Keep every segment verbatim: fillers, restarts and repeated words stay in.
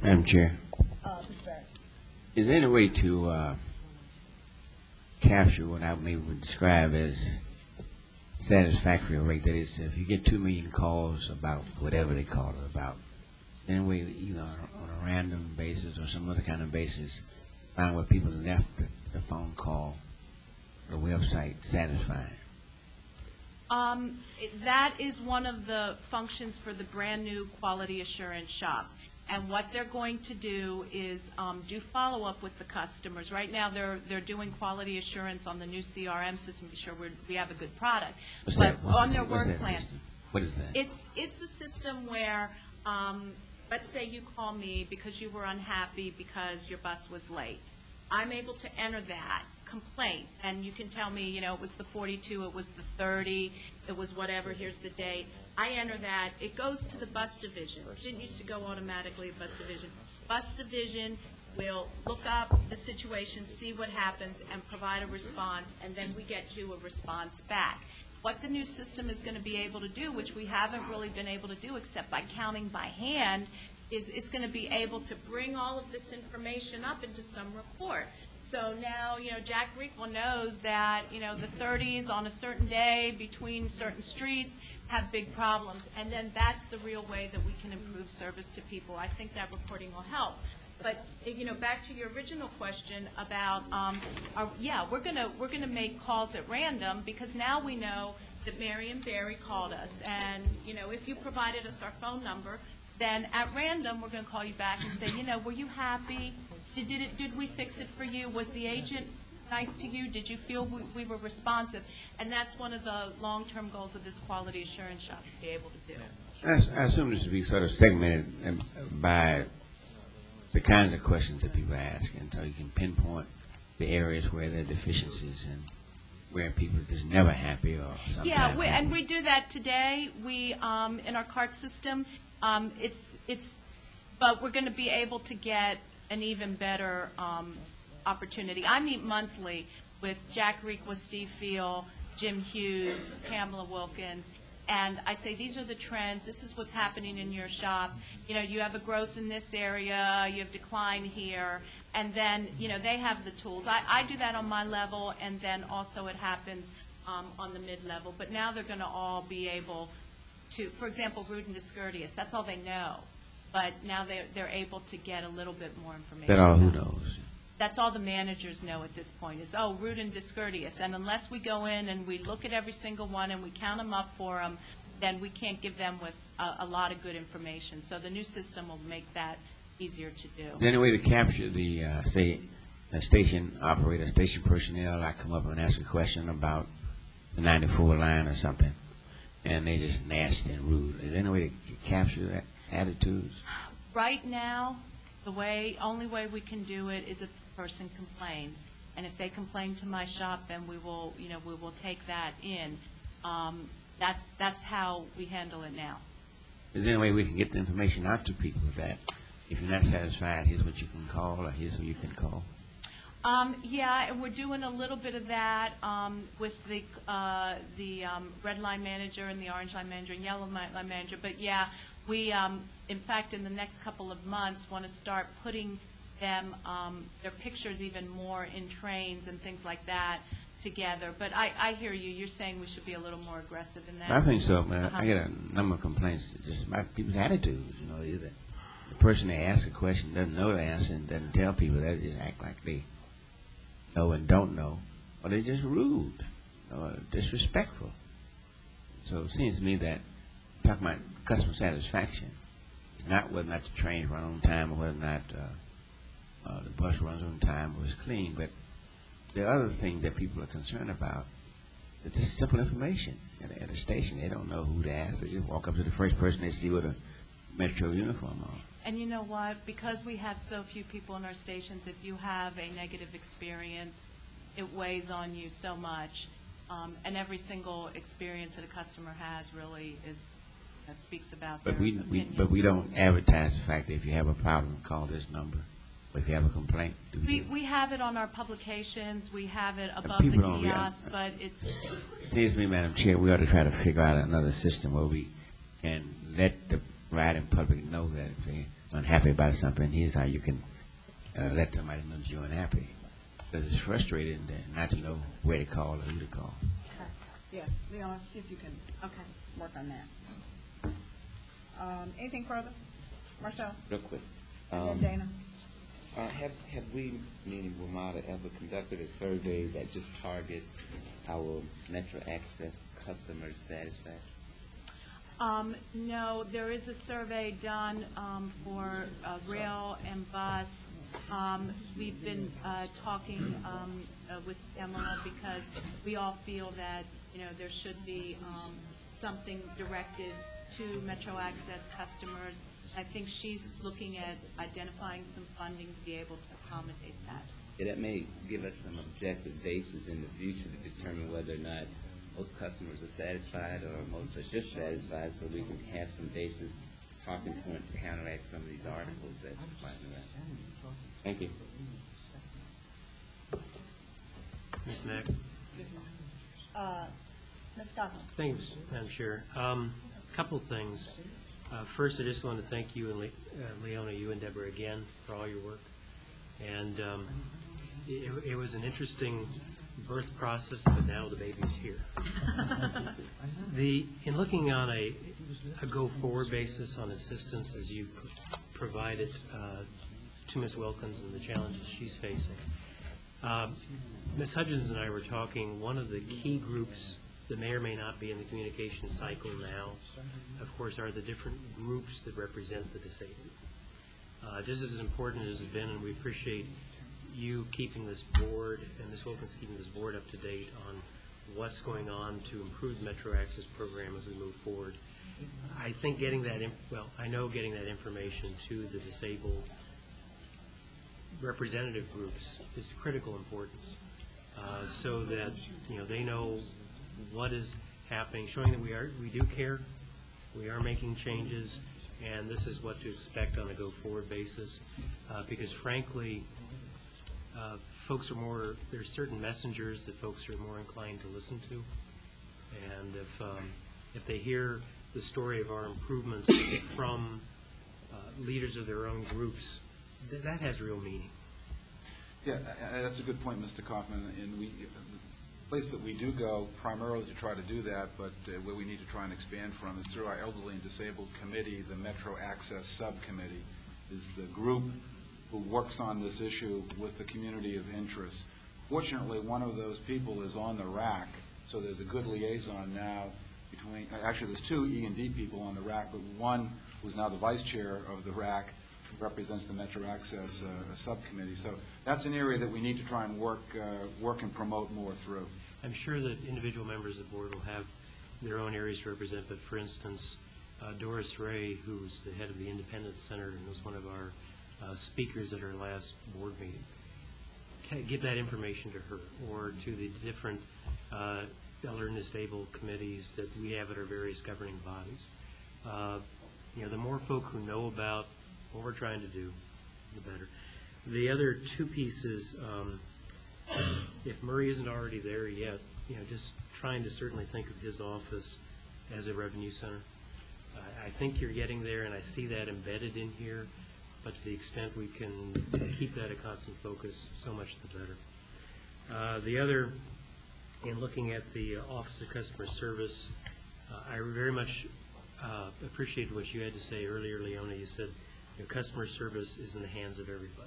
Madam Chair, Uh, Mister Barrett. is there any way to uh, capture what I may would describe as satisfactory rate? That is, if you get two million calls about whatever they call it about, then we, you know, on a random basis or some other kind of basis, find where people left the, the phone call, the website satisfying. Um, it- that is one of the functions for the brand-new quality assurance shop. And what they're going to do is um, do follow-up with the customers. Right now, they're they're doing quality assurance on the new C R M system to be sure we're, we have a good product. What's but that? What's on the- their what's work that plan, system? What is that? it's it's a system where, um, let's say you call me because you were unhappy because your bus was late. I'm able to enter that complaint, and you can tell me, you know, it was the forty-two, it was the thirty, it was whatever, here's the date. I enter that, it goes to the bus division. It didn't used to go automatically to bus division. Bus division will look up the situation, see what happens, and provide a response, and then we get you a response back. What the new system is going to be able to do, which we haven't really been able to do except by counting by hand, is it's going to be able to bring all of this information up into some report. So now, you know, Jack Requel knows that, you know, the thirties on a certain day between certain streets have big problems. And then that's the real way that we can improve service to people. I think that reporting will help. But, you know, back to your original question about, um, our, yeah, we're going to we're going to make calls at random because now we know that Marion Barry called us. And, you know, if you provided us our phone number, then at random we're going to call you back and say, you know, were you happy? Did, did, it, did we fix it for you? Was the agent nice to you? Did you feel we, we were responsive? And that's one of the long-term goals of this quality assurance shop to be able to do. I, s- I assume this would be sort of segmented um, by the kinds of questions that people ask, and so you can pinpoint the areas where there are deficiencies and where people are just never happy or something. Yeah, we, and we do that today. We um, in our cart system, um, it's it's, but we're going to be able to get an even better um, opportunity. I meet monthly with Jack Requel, Steve Field, Jim Hughes, Pamela Wilkins, and I say, these are the trends. This is what's happening in your shop. You know, you have a growth in this area. You have decline here. And then, you know, they have the tools. I, I do that on my level, and then also it happens um, on the mid-level. But now they're going to all be able to, for example, rude and discourteous. That's all they know. But now they're, they're able to get a little bit more information. That all who about it. knows? That's all the managers know at this point is, oh, rude and discourteous. And unless we go in and we look at every single one and we count them up for them, then we can't give them with a, a lot of good information. So the new system will make that easier to do. Is there any way to capture the, uh, say, a station operator, station personnel, I come up and ask a question about the ninety-four line or something, and they just nasty and rude. Is there any way to capture that attitudes? Right now, the way, only way we can do it is if the person complains. And if they complain to my shop, then we will, you know, we will take that in. Um, that's, that's how we handle it now. Is there any way we can get the information out to people that if you're not satisfied, here's what you can call, or here's who you can call? Um, yeah, and we're doing a little bit of that um, with the uh, the um, red line manager and the orange line manager and yellow mi- line manager. But yeah, we, um, in fact, in the next couple of months, want to start putting them, um, their pictures even more in trains and things like that together. But I, I hear you. You're saying we should be a little more aggressive in that. I think so, man. Uh-huh. I get a number of complaints just about people's attitudes. You know, either the person they ask a question doesn't know the answer and doesn't tell people. They just act like they know and don't know, or they're just rude or disrespectful. So it seems to me that talking about customer satisfaction, it's not whether or not the trains run on time or whether or not uh, uh, the bus runs on time or is clean, but there are other things that people are concerned about. It's just simple information at a, at a station. They don't know who to ask. They just walk up to the first person they see with a Metro uniform on. And you know what? Because we have so few people in our stations, if you have a negative experience, it weighs on you so much. Um, and every single experience that a customer has really is that speaks about But their we, we opinion. but we don't advertise the fact that if you have a problem, call this number. Or if you have a complaint, do We, this. we have it on our publications. We have it above people the don't rea- kiosk, but it's It seems to me, Madam Chair, we ought to try to figure out another system where we can let the riding public know that if they unhappy about something, here's how you can uh, let somebody know that you're unhappy. Because it's frustrating to not to know where to call or who to call. Okay. Yeah, Leon, see if you can Okay. work on that. Um, anything further? Marcel? Real quick. And then Um, Dana? uh, have have we, meaning WMATA, ever conducted a survey that just target our Metro Access customer satisfaction? Um, no, there is a survey done um, for uh, rail and bus. Um, we've been uh, talking um, uh, with Pamela because we all feel that, you know, there should be um, something directed to Metro Access customers. I think she's looking at identifying some funding to be able to accommodate that. Yeah, that may give us some objective basis in the future to determine whether or not most customers are satisfied or most are dissatisfied, so we can have some basis, talking point to counteract some of these articles that's flying around. Thank you. Miz Mack. Uh, Miz Coughlin? Thank you, Madam Chair. Um, A couple of things. Uh, First, I just want to thank you and Le- uh, Leona, you and Deborah again for all your work. And um, it, it was an interesting birth process, but now the baby's here. The in looking on a, a go-forward basis on assistance as you pr- provided uh, to Miz Wilkins and the challenges she's facing, um, Miz Hudgens and I were talking, one of the key groups that may or may not be in the communication cycle now, of course, are the different groups that represent the disabled. Uh, just as important as it's been, and we appreciate you keeping this board and Miz Wilkins keeping this board up to date on what's going on to improve the Metro Access program as we move forward. I think getting that, inf- well, I know getting that information to the disabled representative groups is of critical importance, uh, so that, you know, they know what is happening, showing that we are we do care, we are making changes, and this is what to expect on a go-forward basis. Uh, because frankly, uh, folks are more, there's certain messengers that folks are more inclined to listen to, and if um, if they hear the story of our improvements from uh, leaders of their own groups, th- that has real meaning. Yeah, uh, that's a good point, Mister Kaufman. And we, the place that we do go primarily to try to do that, but uh, where we need to try and expand from is through our Elderly and Disabled Committee. The Metro Access Subcommittee is the group who works on this issue with the community of interest. Fortunately, one of those people is on the R A C, so there's a good liaison now between, actually there's two E and D people on the R A C, but one who's now the vice chair of the R A C represents the Metro Access uh, Subcommittee. So that's an area that we need to try and work, uh, work and promote more through. I'm sure that individual members of the board will have their own areas to represent, but for instance, uh, Doris Ray, who's the head of the Independence Center and was one of our uh, speakers at our last board meeting, can give that information to her or to the different uh, elder and disabled committees that we have at our various governing bodies. Uh, you know, the more folk who know about what we're trying to do, the better. The other two pieces, um, if Murray isn't already there yet, you know, just trying to certainly think of his office as a revenue center. Uh, I think you're getting there, and I see that embedded in here, but to the extent we can keep that a constant focus, so much the better. Uh, the other, in looking at the uh, Office of Customer Service, uh, I very much uh, appreciated what you had to say earlier, Leona. You said, you know, customer service is in the hands of everybody.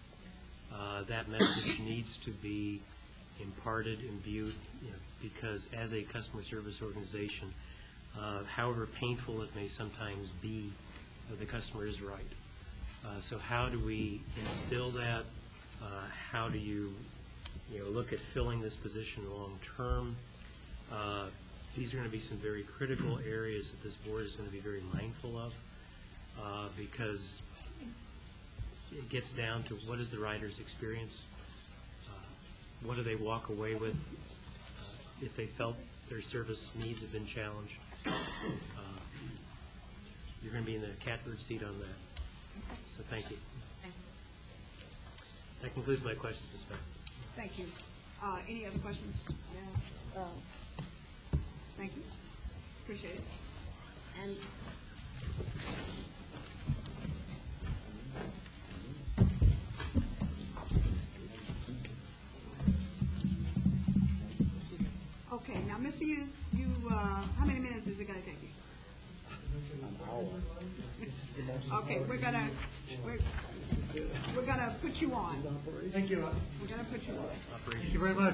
Uh, that message needs to be imparted, imbued, you know, because as a customer service organization, uh, however painful it may sometimes be, uh, the customer is right. Uh, so how do we instill that? Uh, how do you, you know, look at filling this position long term? Uh, these are going to be some very critical areas that this board is going to be very mindful of, uh, because it gets down to what is the rider's experience, uh, what do they walk away with uh, if they felt their service needs have been challenged. Uh, you're going to be in the catbird seat on that. So thank you. That concludes my questions, Miz Mack. Thank you. Uh, any other questions? Yeah. Uh, thank you. Appreciate it. And Mister Hughes, you, uh, how many minutes is it gonna take you? Okay, we're gonna, we're, we're gonna put you on. Thank you. We're gonna put you on. Thank you very much.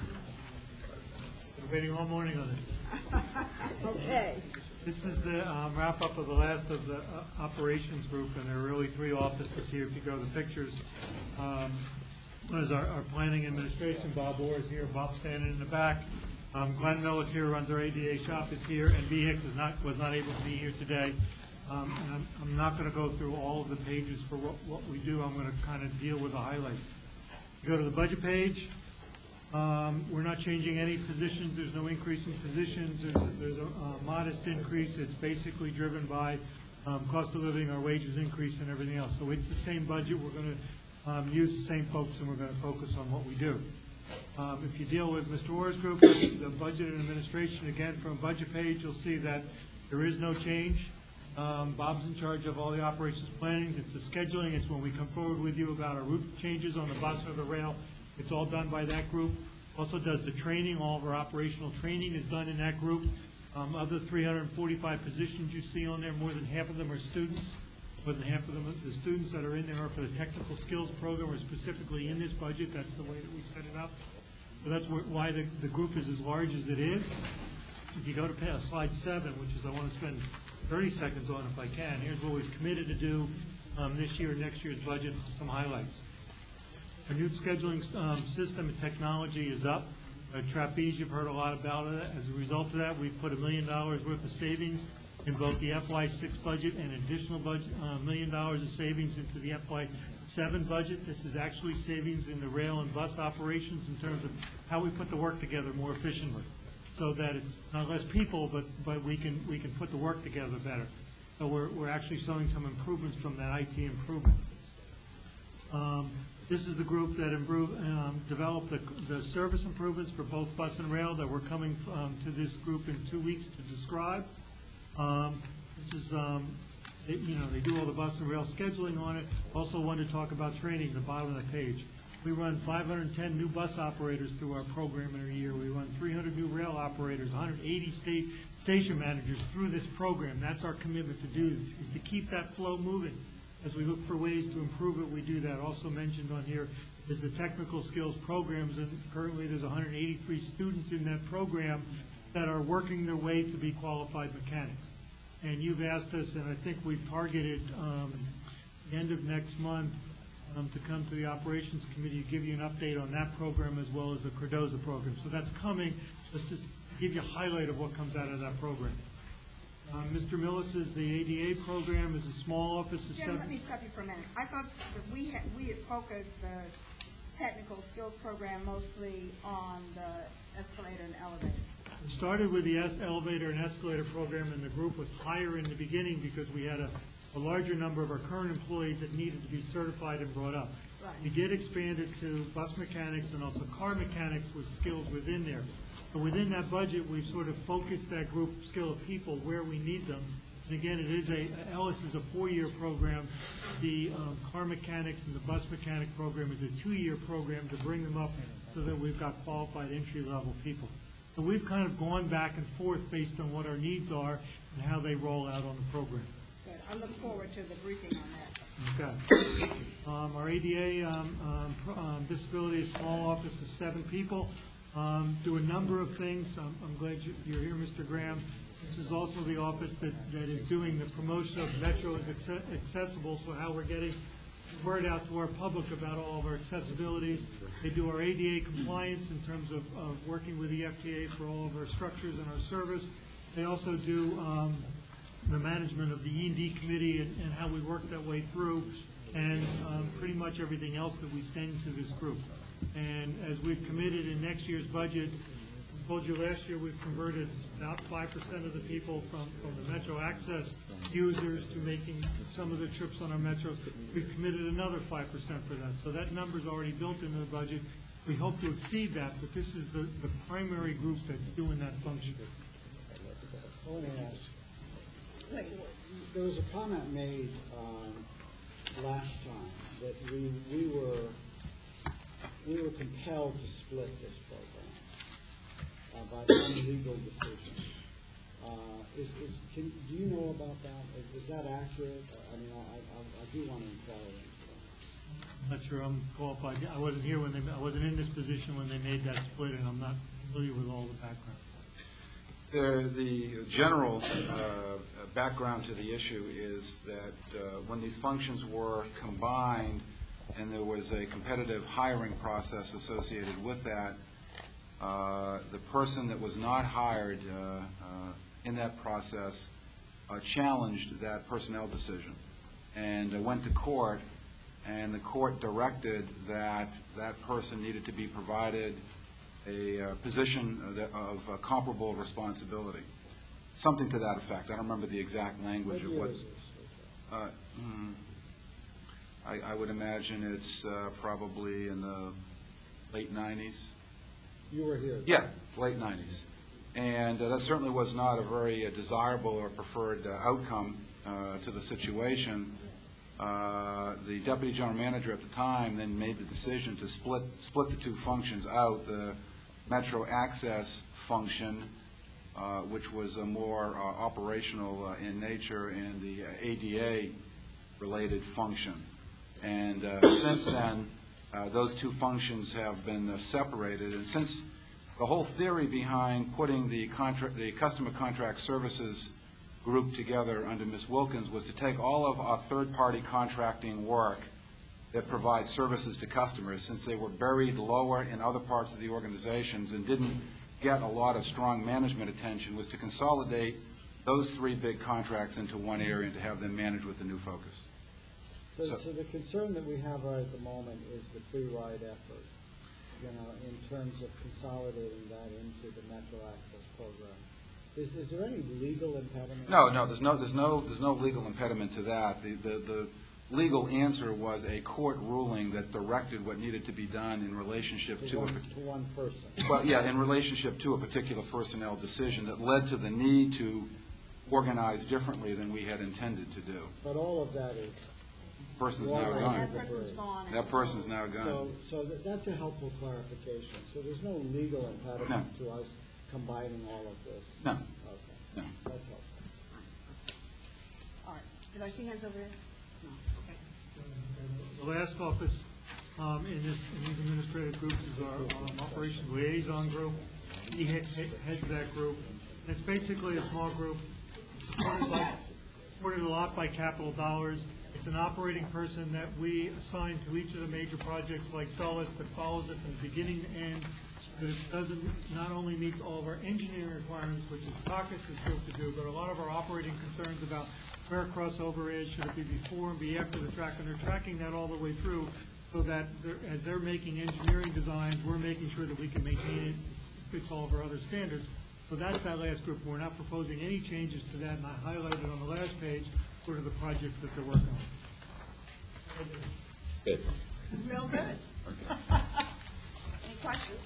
Been waiting all morning on this. Okay. This is the um, wrap-up of the last of the uh, operations group, and there are really three offices here if you go to the pictures. Um, One is our, our planning administration. Bob Orr is here, Bob standing in the back. Um, Glenn Millis here, runs our A D A shop, is here, and B. Hicks is not, was not able to be here today. Um, and I'm, I'm not going to go through all of the pages for what, what we do. I'm going to kind of deal with the highlights. You go to the budget page. Um, we're not changing any positions. There's no increase in positions. There's a, there's a uh, modest increase. It's basically driven by um, cost of living, our wages increase, and everything else. So it's the same budget. We're going to um, use the same folks, and we're going to focus on what we do. Um, if you deal with Mister Orr's group, the budget and administration, again, from a budget page, you'll see that there is no change. Um, Bob's in charge of all the operations planning. It's the scheduling. It's when we come forward with you about our route changes on the bus or the rail. It's all done by that group. Also does the training. All of our operational training is done in that group. Um, of the three hundred forty-five positions you see on there, more than half of them are students. More than half of them, the students that are in there are for the technical skills program, or specifically in this budget. That's the way that we set it up. So that's wh- why the, the group is as large as it is. If you go to past slide seven, which is I want to spend thirty seconds on if I can, here's what we've committed to do um, this year, next year's budget, some highlights. Our new scheduling um, system and technology is up. Uh, Trapeze, you've heard a lot about it. As a result of that, we've put a million dollars worth of savings in both the F Y six budget and additional budget, uh, million dollars of savings into the F Y seven budget. This is actually savings in the rail and bus operations in terms of how we put the work together more efficiently, so that it's not less people, but but we can we can put the work together better. So we're we're actually showing some improvements from that I T improvement. Um, This is the group that improve, um, developed the, the service improvements for both bus and rail that we're coming um, to this group in two weeks to describe. Um, this is, um, it, you know, they do all the bus and rail scheduling on it. Also wanted to talk about training, the bottom of the page. We run five hundred ten new bus operators through our program in a year. We run three hundred new rail operators, one hundred eighty state station managers through this program. That's our commitment to do, is, is to keep that flow moving. As we look for ways to improve it, we do that. Also mentioned on here is the technical skills programs, and currently there's one hundred eighty-three students in that program that are working their way to be qualified mechanics. And you've asked us, and I think we've targeted um, the end of next month um, to come to the operations committee to give you an update on that program as well as the Cardoza program. So that's coming, just to give you a highlight of what comes out of that program. Um, Mister Millis is the A D A program, is a small office of Jim, seven. let me stop you for a minute. I thought that we had, we had focused the technical skills program mostly on the escalator and elevator. We started with the es- elevator and escalator program, and the group was higher in the beginning because we had a, a larger number of our current employees that needed to be certified and brought up. Right. We did expand it to bus mechanics and also car mechanics with skills within there. So within that budget, we've sort of focused that group skill of people where we need them. And again, it is a, Ellis is a four-year program. The um, car mechanics and the bus mechanic program is a two-year program to bring them up so that we've got qualified entry-level people. So we've kind of gone back and forth based on what our needs are and how they roll out on the program. Good. I look forward to the briefing on that. Okay. Um, Our A D A um, um, pro- um, disability is a small office of seven people. Um, Do a number of things. I'm I'm glad you- you're here, Mister Graham. This is also the office that that is doing the promotion of Metro as acce- accessible, so how we're getting the word out to our public about all of our accessibilities. They do our A D A compliance in terms of of working with the F T A for all of our structures and our service. They also do um, the management of the E and D committee and, and how we work that way through, and um, pretty much everything else that we send to this group. And as we've committed in next year's budget, I told you last year we've converted about five percent of the people from, from the Metro Access users to making some of the trips on our Metro. We've committed another five percent for that. So that number's already built into the budget. We hope to exceed that, but this is the, the primary group that's doing that function. I want to ask, there was a comment made um, last time that we, we were we were compelled to split this program. about one legal decision. Uh, is, is, can, do you know about that? Is, is that accurate? I mean, I, I, I do want to inquire into that. Not sure I'm qualified. I wasn't here when they, I wasn't in this position when they made that split, and I'm not familiar with all the background. Uh, the general uh, background to the issue is that uh, when these functions were combined and there was a competitive hiring process associated with that, uh, the person that was not hired uh, uh, in that process uh, challenged that personnel decision and uh, went to court, and the court directed that that person needed to be provided a uh, position of, of uh, comparable responsibility, something to that effect. I don't remember the exact language of what. Uh, mm, I, I would imagine it's uh, probably in the late nineties. You were here. Yeah, late nineties, and uh, that certainly was not a very uh, desirable or preferred uh, outcome uh, to the situation. Uh, the deputy general manager at the time then made the decision to split split the two functions out. The Metro Access function, uh, which was a more uh, operational uh, in nature, and the uh, A D A-related function. And uh, since then, uh, those two functions have been uh, separated. And since the whole theory behind putting the, contra- the customer contract services group together under Miz Wilkins was to take all of our third-party contracting work that provides services to customers, since they were buried lower in other parts of the organizations and didn't get a lot of strong management attention, was to consolidate those three big contracts into one area and to have them managed with a new focus. So, So- so the concern that we have right at the moment is the free-ride effort, you know, in terms of consolidating that into the Metro Access program. Is, is there any legal impediment? No, no, there's no, there's no, there's no legal impediment to that. The, the, the legal answer was a court ruling that directed what needed to be done in relationship To to, one, a, to one person. well, yeah, in relationship to a particular personnel decision that led to the need to organize differently than we had intended to do. But all of that is, Person's Well, now right, gone. That person's gone. and That so- person's now so, gone. so that- that's a helpful clarification. So there's no legal impediment to us combining all of this? No. Okay, No. that's helpful. All right. Did I see hands over there? No. Okay. The last office um, in this, in these administrative groups is our um, Operations Liaison Group. He heads, heads that group. And it's basically a small group, supported by, supported a lot by capital dollars. It's an operating person that we assign to each of the major projects like Dulles that follows it from beginning to end, that it doesn't, not only meets all of our engineering requirements, which is Takis' group to do, but a lot of our operating concerns about where crossover is, should it be before and be after the track, and they're tracking that all the way through, so that they're, as they're making engineering designs, we're making sure that we can maintain it, fits all of our other standards. So that's that last group. We're not proposing any changes to that, and I highlighted on the last page sort of the projects that they're working on. Good. Real good. Any questions?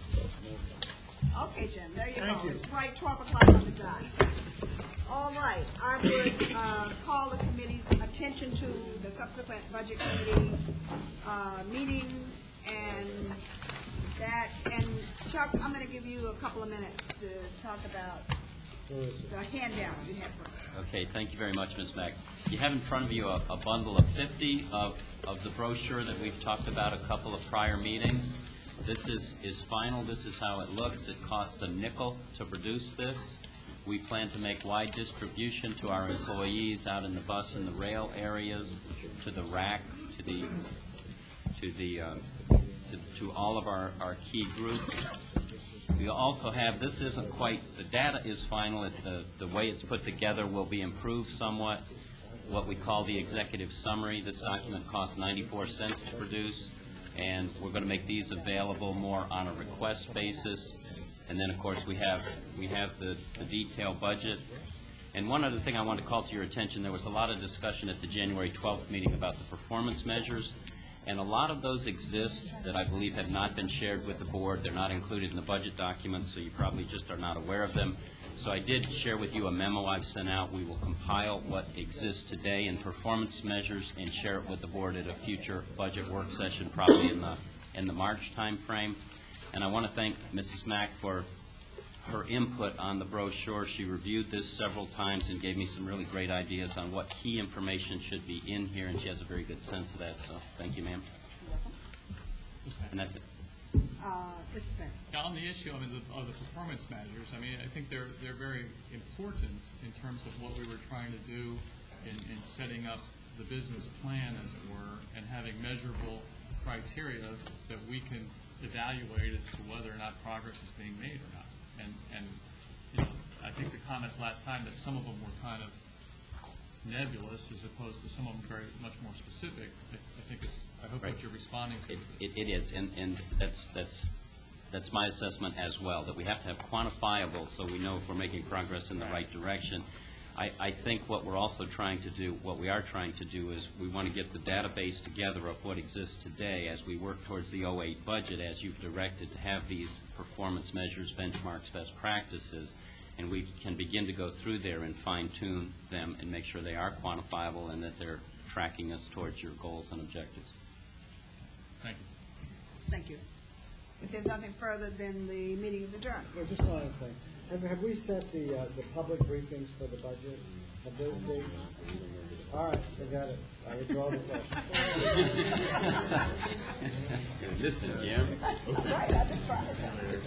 Okay, Jim, there you Thank go. you. It's right twelve o'clock on the dot. All right, I would uh, call the committee's attention to the subsequent budget committee uh, meetings and that, and Chuck, I'm going to give you a couple of minutes to talk about Where is it? the handout you have for us. Okay, thank you very much, Miz Mack. You have in front of you a, a bundle of fifty of, of the brochure that we've talked about a couple of prior meetings. This is, is final. This is how it looks. It cost a nickel to produce this. We plan to make wide distribution to our employees out in the bus and the rail areas, to the rack, to the, to the, uh, to, to all of our, our key groups. We also have, this isn't quite, the data is final. It, the, the way it's put together will be improved somewhat. What we call the executive summary. This document costs ninety-four cents to produce, and we're going to make these available more on a request basis. And then, of course, we have we have the, the detailed budget. And one other thing I want to call to your attention, there was a lot of discussion at the January twelfth meeting about the performance measures. And a lot of those exist that I believe have not been shared with the board. They're not included in the budget documents, so you probably just are not aware of them. So I did share with you a memo I've sent out. We will compile what exists today in performance measures and share it with the board at a future budget work session, probably in the in the March time frame. And I want to thank Missus Mack for her input on the brochure. She reviewed this several times and gave me some really great ideas on what key information should be in here, and she has a very good sense of that, so thank you, ma'am. And that's it. Uh, Missus Smith? Now, on the issue, I mean, the- of the performance measures, I mean, I think they're, they're very important in terms of what we were trying to do in, in setting up the business plan, as it were, and having measurable criteria that we can evaluate as to whether or not progress is being made or not. And, and, you know, I think the comments last time that some of them were kind of nebulous as opposed to some of them very much more specific, I, I think it's, I hope Right. what you're responding to. It, it, it is, and, and that's, that's, that's my assessment as well, that we have to have quantifiable so we know if we're making progress in the right direction. I, I think what we're also trying to do, what we are trying to do is we want to get the database together of what exists today as we work towards the oh eight budget, as you've directed, to have these performance measures, benchmarks, best practices, and we can begin to go through there and fine-tune them and make sure they are quantifiable and that they're tracking us towards your goals and objectives. Thank you. Thank you. If there's nothing further, then the meeting is adjourned. Well, just one other thing. Have, have we set the, uh, the public briefings for the budget? Have those dates? All right, forget it. I withdraw the question. Listen, Jim. Right, I just tried.